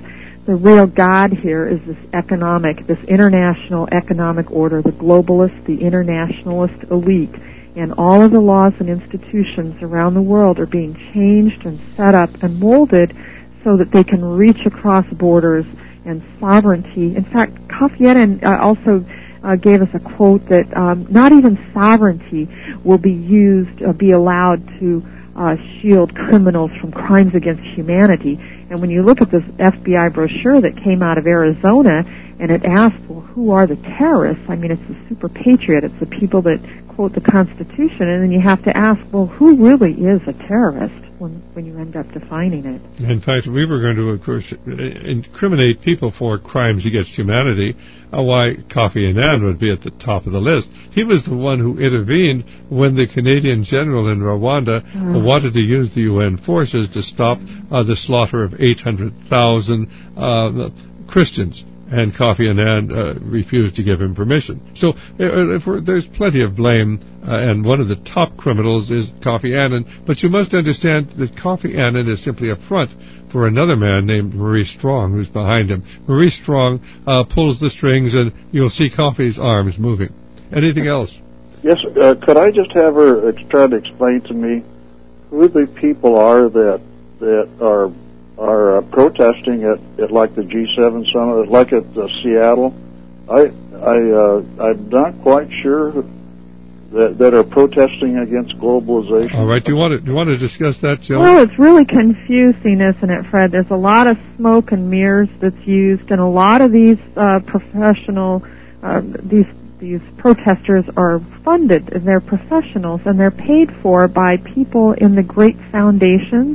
the real God here is this economic, this international economic order, the globalist, the internationalist elite. And all of the laws and institutions around the world are being changed and set up and molded so that they can reach across borders and sovereignty. In fact, Kofi Annan uh, also uh, gave us a quote that um, not even sovereignty will be used, uh, be allowed to uh, shield criminals from crimes against humanity. And when you look at this F B I brochure that came out of Arizona, and it asked, well, who are the terrorists? I mean, it's the super patriot. It's the people that quote the Constitution, and then you have to ask, well, who really is a terrorist when when you end up defining it?
In fact, we were going to, of course, incriminate people for crimes against humanity. Uh, why Kofi Annan would be at the top of the list. He was the one who intervened when the Canadian general in Rwanda uh, wanted to use the U N forces to stop uh, the slaughter of eight hundred thousand uh, Christians. And Kofi Annan uh, refused to give him permission. So uh, if we're, there's plenty of blame, uh, and one of the top criminals is Kofi Annan. But you must understand that Kofi Annan is simply a front for another man named Maurice Strong, who's behind him. Maurice Strong uh, pulls the strings, and you'll see Kofi's arms moving. Anything else?
Yes, uh, could I just have her ex- try to explain to me who the people are that that are are uh, protesting at, at like the G seven summit, like at uh, Seattle? I I uh, I'm not quite sure that that are protesting against globalization.
All right, do you want to do you want to discuss that, Jill?
Well, it's really confusing, isn't it, Fred? There's a lot of smoke and mirrors that's used, and a lot of these uh, professional uh, these these protesters are funded, and they're professionals, and they're paid for by people in the great foundations.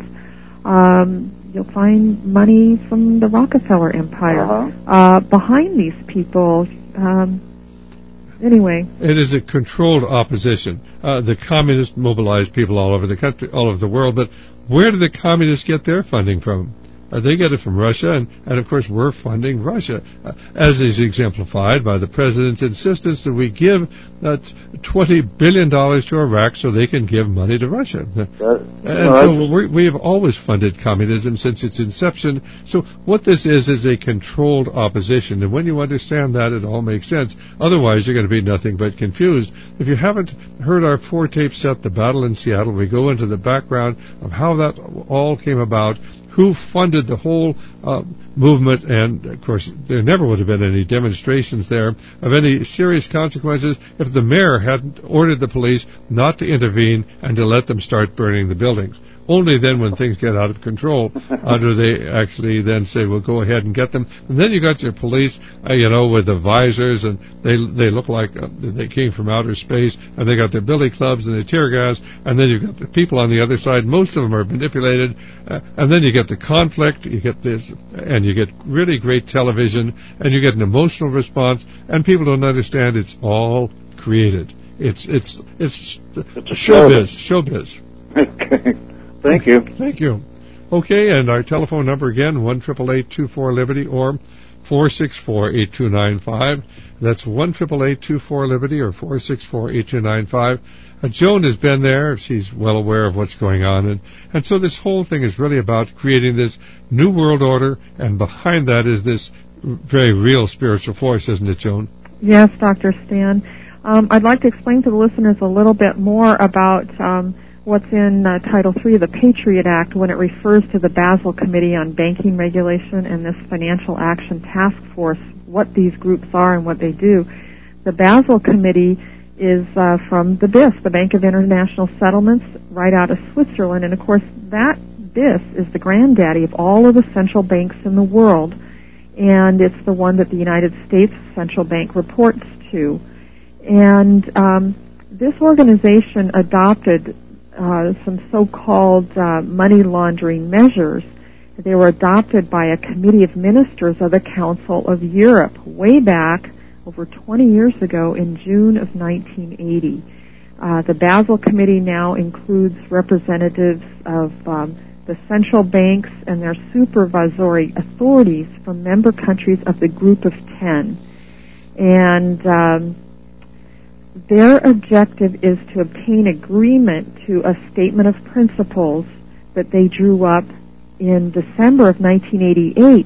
Um, You'll find money from the Rockefeller Empire
uh-huh.
uh, behind these people. Um, anyway,
it is a controlled opposition. Uh, the communists mobilize people all over the country, all over the world. But where do the communists get their funding from? Uh, they get it from Russia, and, and of course we're funding Russia, uh, as is exemplified by the president's insistence that we give uh, twenty billion dollars to Iraq so they can give money to Russia.
That,
and
no,
so we, we have always funded communism since its inception. So what this is is a controlled opposition, and when you understand that, it all makes sense. Otherwise, you're going to be nothing but confused. If you haven't heard our four-tape set, The Battle in Seattle, we go into the background of how that all came about, who funded the whole uh, movement, and, of course, there never would have been any demonstrations there of any serious consequences if the mayor hadn't ordered the police not to intervene and to let them start burning the buildings. Only then, when things get out of control, uh, do they actually then say, well, go ahead and get them. And then you got your police, uh, you know, with the visors, and they they look like uh, they came from outer space, and they got their billy clubs and their tear gas, and then you got the people on the other side. Most of them are manipulated, uh, and then you get the conflict, you get this, and you get really great television, and you get an emotional response, and people don't understand it's all created. It's it's it's,
it's
showbiz, showbiz.
Okay. Thank you.
Thank you. Okay, and our telephone number again, one eight eight eight, two four, Liberty or four six four, eight two nine five. That's one eight eight eight, two four, Liberty or four six four, eight two nine five. Uh, Joan has been there. She's well aware of what's going on. And, and so this whole thing is really about creating this new world order, and behind that is this very real spiritual force, isn't it, Joan?
Yes, Doctor Stan. Um, I'd like to explain to the listeners a little bit more about um, what's in uh, Title three of the Patriot Act when it refers to the Basel Committee on Banking Regulation and this Financial Action Task Force, what these groups are and what they do. The Basel Committee is uh, from the B I S, the Bank of International Settlements, right out of Switzerland. And, of course, that B I S is the granddaddy of all of the central banks in the world, and it's the one that the United States Central Bank reports to. And um, this organization adopted Uh, some so-called uh, money laundering measures. They were adopted by a committee of ministers of the Council of Europe way back over twenty years ago in June of nineteen eighty. Uh, the Basel Committee now includes representatives of um, the central banks and their supervisory authorities from member countries of the Group of Ten. And um, their objective is to obtain agreement to a statement of principles that they drew up in December of nineteen eighty-eight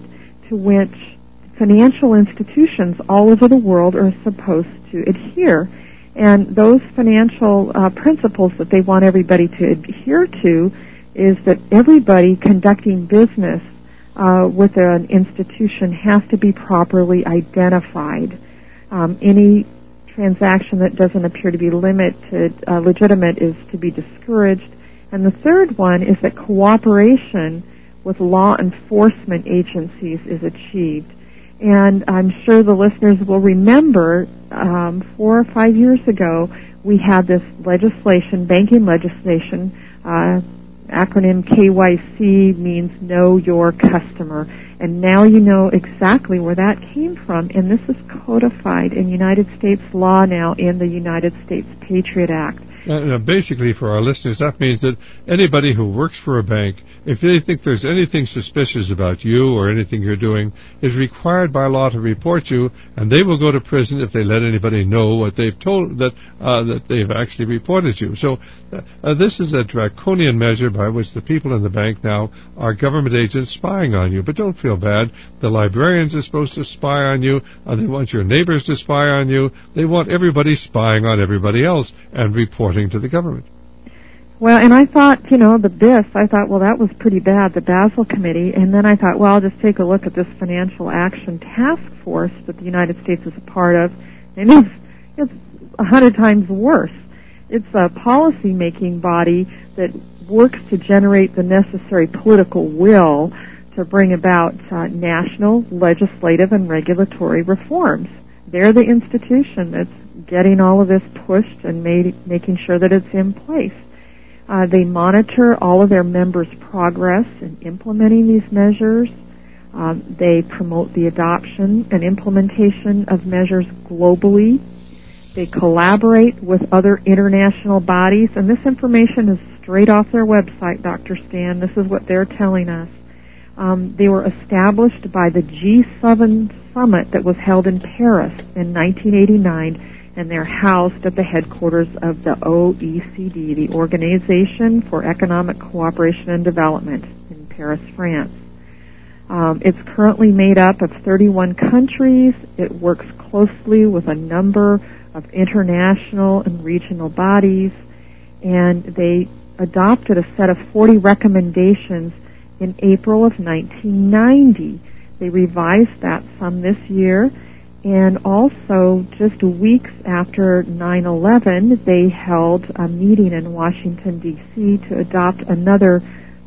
to which financial institutions all over the world are supposed to adhere. And those financial uh, principles that they want everybody to adhere to is that everybody conducting business uh, with an institution has to be properly identified. Um, any transaction that doesn't appear to be limited, uh, legitimate is to be discouraged. And the third one is that cooperation with law enforcement agencies is achieved. And I'm sure the listeners will remember um, four or five years ago we had this legislation, banking legislation, uh, acronym K Y C means Know Your Customer. And now you know exactly where that came from. And this is codified in United States law now in the United States Patriot Act.
Uh, basically, for our listeners, that means that anybody who works for a bank, if they think there's anything suspicious about you or anything you're doing, is required by law to report you, and they will go to prison if they let anybody know what they've told, that uh, that they've actually reported you. So uh, this is a draconian measure by which the people in the bank now are government agents spying on you. But don't feel bad. The librarians are supposed to spy on you. Uh, they want your neighbors to spy on you. They want everybody spying on everybody else and reporting to the government.
Well, and I thought, you know, the B I S, I thought, well, that was pretty bad, the Basel Committee, and then I thought, well, I'll just take a look at this Financial Action Task Force that the United States is a part of, and it's it's a hundred times worse. It's a policy-making body that works to generate the necessary political will to bring about uh, national, legislative, and regulatory reforms. They're the institution that's getting all of this pushed and made, making sure that it's in place. Uh, they monitor all of their members' progress in implementing these measures. Um, they promote the adoption and implementation of measures globally. They collaborate with other international bodies, and this information is straight off their website, Doctor Stan. This is what they're telling us. Um, they were established by the G seven summit that was held in Paris in nineteen eighty-nine, and they're housed at the headquarters of the O E C D, the Organization for Economic Cooperation and Development, in Paris, France. Um, it's currently made up of thirty-one countries. It works closely with a number of international and regional bodies, and they adopted a set of forty recommendations in April of nineteen ninety. They revised that some this year, and also just weeks after nine eleven, they held a meeting in Washington, D C to adopt another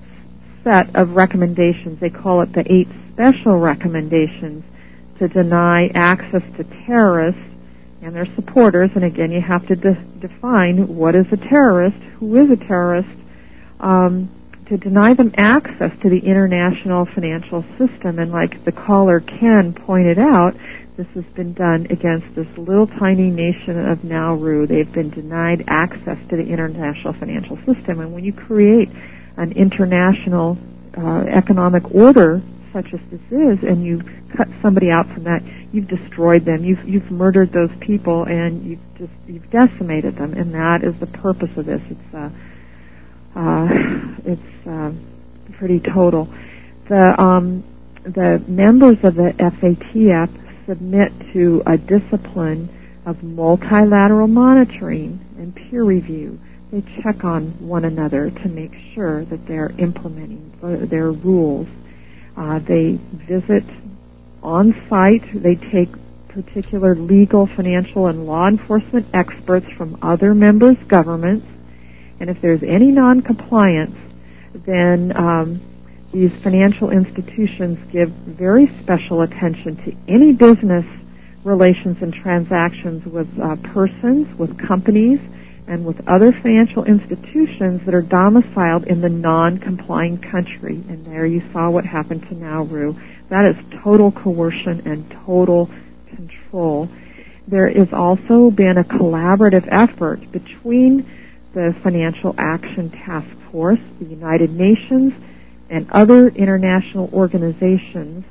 set of recommendations. They call it the eight special recommendations to deny access to terrorists and their supporters. And again, you have to de- define what is a terrorist, who is a terrorist, um, to deny them access to the international financial system. And like the caller Ken pointed out, this has been done against this little tiny nation of Nauru. They've been denied access to the international financial system. And when you create an international uh, economic order such as this is, and you cut somebody out from that, you've destroyed them. You've you've murdered those people, and you've just you've decimated them. And that is the purpose of this. It's uh, uh, it's uh, pretty total. The um, the members of the F A T F submit to a discipline of multilateral monitoring and peer review. They check on one another to make sure that they're implementing their rules. Uh, they visit on site. They take particular legal, financial, and law enforcement experts from other members' governments. And if there's any non-compliance, then um, these financial institutions give very special attention to any business relations and transactions with uh, persons, with companies, and with other financial institutions that are domiciled in the non-complying country. And there you saw what happened to Nauru. That is total coercion and total control. There has also been a collaborative effort between the Financial Action Task Force, the United Nations, and other international organizations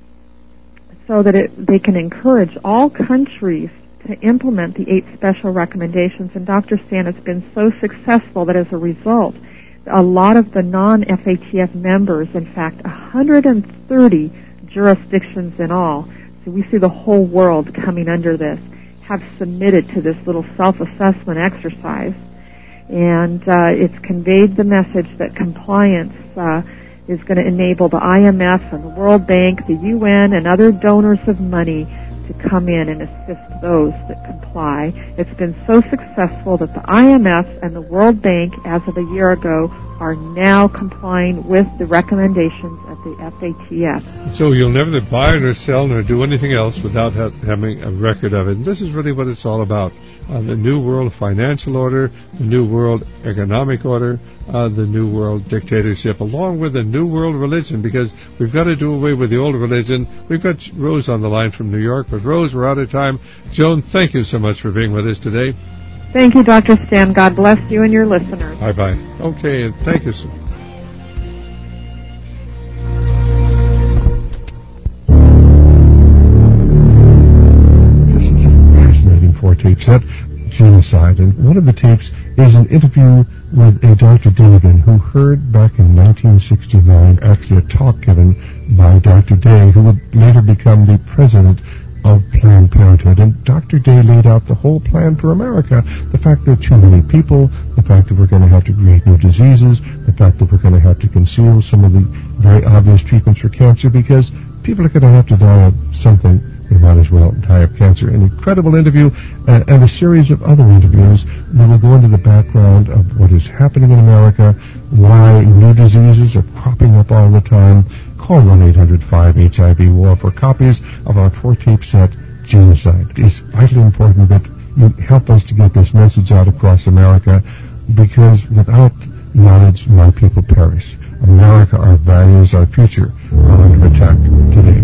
so that it, they can encourage all countries to implement the eight special recommendations. And Doctor Stan, has been so successful that as a result, a lot of the non-F A T F members, in fact, one hundred thirty jurisdictions in all, so we see the whole world coming under this, have submitted to this little self-assessment exercise. And uh, it's conveyed the message that compliance uh, is going to enable the I M F and the World Bank, the U N, and other donors of money to come in and assist those that comply. It's been so successful that the I M F and the World Bank, as of a year ago, are now complying with the recommendations of the F A T F.
So you'll never buy nor sell nor do anything else without ha- having a record of it. And this is really what it's all about. Uh, the New World Financial Order, the New World Economic Order, uh, the New World Dictatorship, along with the New World Religion, because we've got to do away with the old religion. We've got Rose on the line from New York, but Rose, we're out of time. Joan, thank you so much for being with us today.
Thank you, Doctor Stan. God bless you and your listeners.
Bye-bye. Okay, and thank you, sir.
This is a fascinating four-tape set, Genocide, and one of the tapes is an interview with a Doctor Dinnigan who heard back in nineteen sixty-nine, actually a talk given by Doctor Day, who would later become the president of Planned Parenthood. And Doctor Day laid out the whole plan for America. The fact there are too many people, the fact that we're going to have to create new diseases, the fact that we're going to have to conceal some of the very obvious treatments for cancer, because people are going to have to die of something. They might as well die of cancer. An incredible interview uh, and a series of other interviews that will go into the background of what is happening in America, why new diseases are cropping up all the time. Call one eight hundred five H I V war for copies of our four-tape set, Genocide. It's vitally important that you help us to get this message out across America, because without knowledge, my people perish. America, our values, our future are under attack today.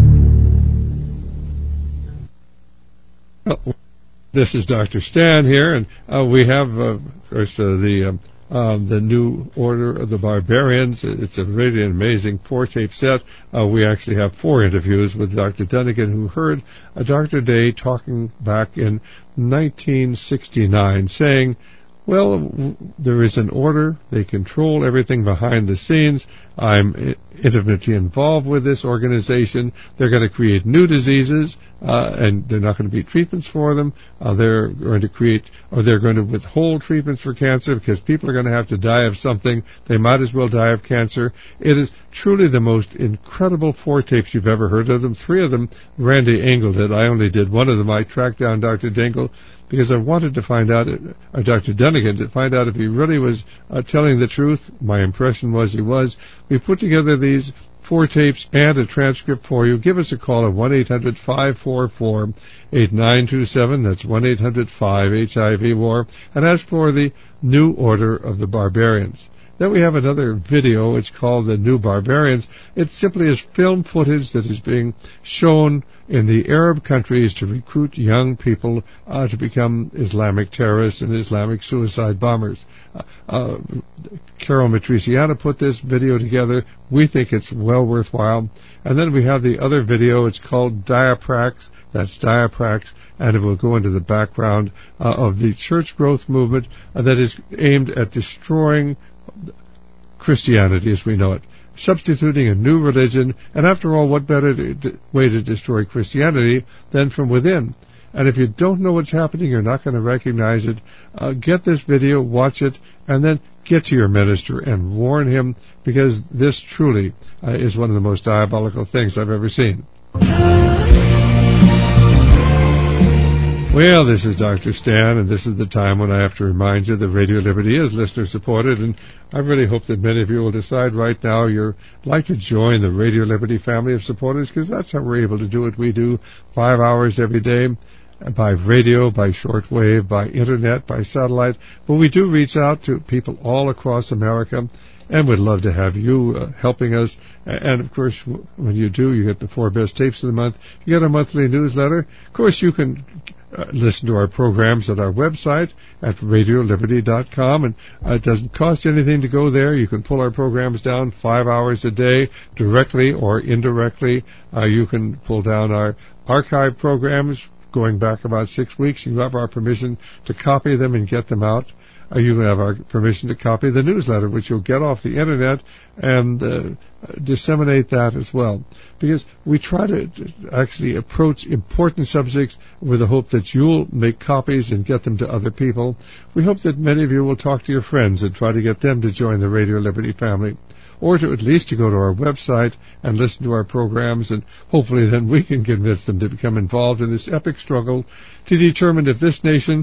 Well, this is Doctor Stan here, and uh, we have, uh, of course, uh, the... Um, Um, the New Order of the Barbarians. It's a really amazing four-tape set. Uh, we actually have four interviews with Doctor Dinnigan, who heard uh, Doctor Day talking back in nineteen sixty-nine, saying, well, w- there is an order. They control everything behind the scenes. I'm I- intimately involved with this organization. They're going to create new diseases, uh, and they're not going to be treatments for them. Uh, they're going to create, or they're going to withhold treatments for cancer, because people are going to have to die of something. They might as well die of cancer. It is truly the most incredible four tapes you've ever heard of them. Three of them, Randy Engel did. I only did one of them. I tracked down Doctor Dingle because I wanted to find out, or Doctor Dinnigan, to find out if he really was uh, telling the truth. My impression was he was. We put together these four tapes and a transcript for you. Give us a call at one eight hundred five four four eight nine two seven. That's one eight hundred five H I V war. And ask for the New Order of the Barbarians. Then we have another video. It's called The New Barbarians. It simply is film footage that is being shown in the Arab countries to recruit young people uh, to become Islamic terrorists and Islamic suicide bombers. Uh, uh, Carol Matriciana put this video together. We think it's well worthwhile. And then we have the other video. It's called Diaprax. That's Diaprax. And it will go into the background uh, of the church growth movement uh, that is aimed at destroying Christianity as we know it, substituting a new religion. And after all, what better to, to, way to destroy Christianity than from within? And if you don't know what's happening, you're not going to recognize it. Uh, get this video, watch it, and then get to your minister and warn him, because this truly uh, is one of the most diabolical things I've ever seen. Well, this is Doctor Stan, and this is the time when I have to remind you that Radio Liberty is listener-supported, and I really hope that many of you will decide right now you'd like to join the Radio Liberty family of supporters, because that's how we're able to do what we do, five hours every day, by radio, by shortwave, by internet, by satellite. But we do reach out to people all across America, and we'd love to have you uh, helping us. And, of course, w- when you do, you get the four best tapes of the month. You get a monthly newsletter. Of course, you can uh, listen to our programs at our website at radio liberty dot com, and uh, it doesn't cost you anything to go there. You can pull our programs down five hours a day, directly or indirectly. Uh, you can pull down our archive programs going back about six weeks. You have our permission to copy them and get them out. uh, you have our permission to copy the newsletter, which you'll get off the internet, and uh, disseminate that as well. Because we try to actually approach important subjects with the hope that you'll make copies and get them to other people. We hope that many of you will talk to your friends and try to get them to join the Radio Liberty family, or to at least to go to our website and listen to our programs, and hopefully then we can convince them to become involved in this epic struggle to determine if this nation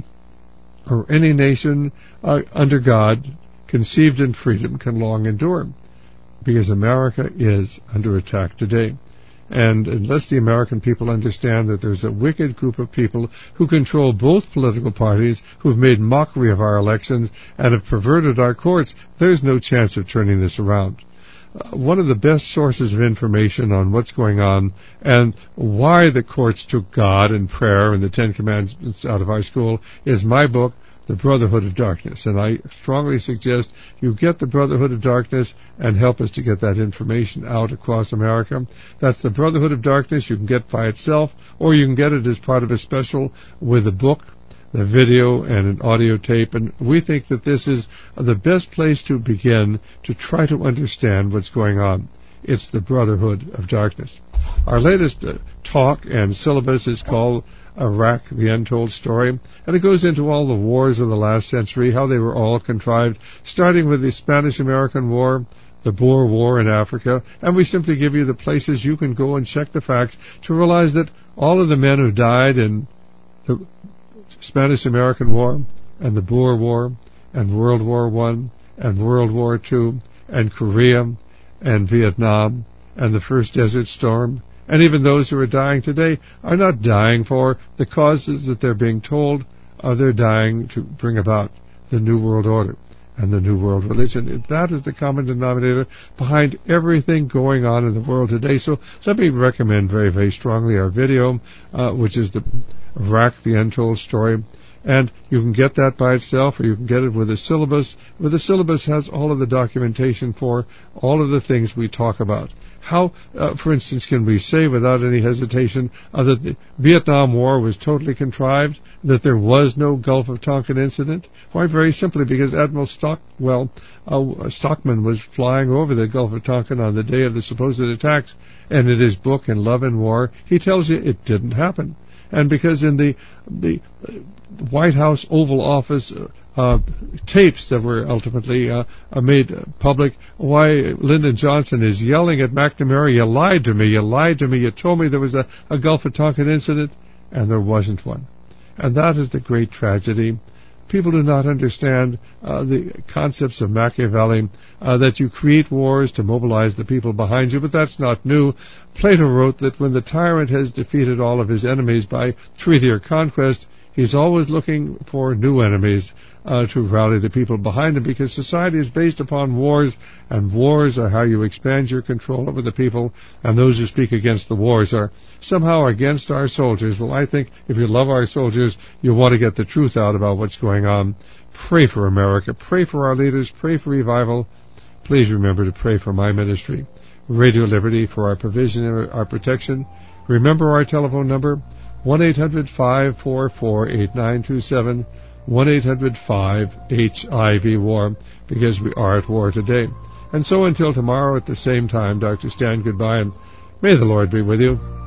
or any nation uh, under God, conceived in freedom, can long endure. Because America is under attack today. And unless the American people understand that there's a wicked group of people who control both political parties, who've made mockery of our elections and have perverted our courts, there's no chance of turning this around. Uh, one of the best sources of information on what's going on and why the courts took God and prayer and the Ten Commandments out of our school is my book, The Brotherhood of Darkness. And I strongly suggest you get the Brotherhood of Darkness and help us to get that information out across America. That's the Brotherhood of Darkness. You can get by itself, or you can get it as part of a special with a book, the video, and an audio tape. And we think that this is the best place to begin to try to understand what's going on. It's the Brotherhood of Darkness. Our latest uh, talk and syllabus is called Iraq, the Untold Story, and it goes into all the wars of the last century, how they were all contrived, starting with the Spanish-American War, the Boer War in Africa, and we simply give you the places you can go and check the facts to realize that all of the men who died in the Spanish-American War and the Boer War and World War One and World War Two and Korea and Vietnam and the first Desert Storm, and even those who are dying today are not dying for the causes that they're being told, uh, they're dying to bring about the New World Order and the New World Religion. That is the common denominator behind everything going on in the world today. So let me recommend very, very strongly our video, uh, which is the Iraq, the Untold Story. And you can get that by itself, or you can get it with a syllabus. With the syllabus has all of the documentation for all of the things we talk about. How, uh, for instance, can we say without any hesitation uh, that the Vietnam War was totally contrived, that there was no Gulf of Tonkin incident? Why, very simply because Admiral Stockwell, uh, Stockman was flying over the Gulf of Tonkin on the day of the supposed attacks, and in his book, In Love and War, he tells you it didn't happen. And because in the the White House Oval Office uh, uh, tapes that were ultimately uh, uh, made public, why Lyndon Johnson is yelling at McNamara, you lied to me, you lied to me, you told me there was a, a Gulf of Tonkin incident, and there wasn't one. And that is the great tragedy. People do not understand uh, the concepts of Machiavelli, uh, that you create wars to mobilize the people behind you, but that's not new. Plato wrote that when the tyrant has defeated all of his enemies by treaty or conquest, he's always looking for new enemies uh, to rally the people behind him, because society is based upon wars, and wars are how you expand your control over the people, and those who speak against the wars are somehow against our soldiers. Well, I think if you love our soldiers, you want to get the truth out about what's going on. Pray for America. Pray for our leaders. Pray for revival. Please remember to pray for my ministry, Radio Liberty, for our provision and our protection. Remember our telephone number, one eight hundred five four four eight nine two seven, one eight hundred five H I V war, because we are at war today. And so until tomorrow at the same time, Doctor Stan, goodbye, and may the Lord be with you.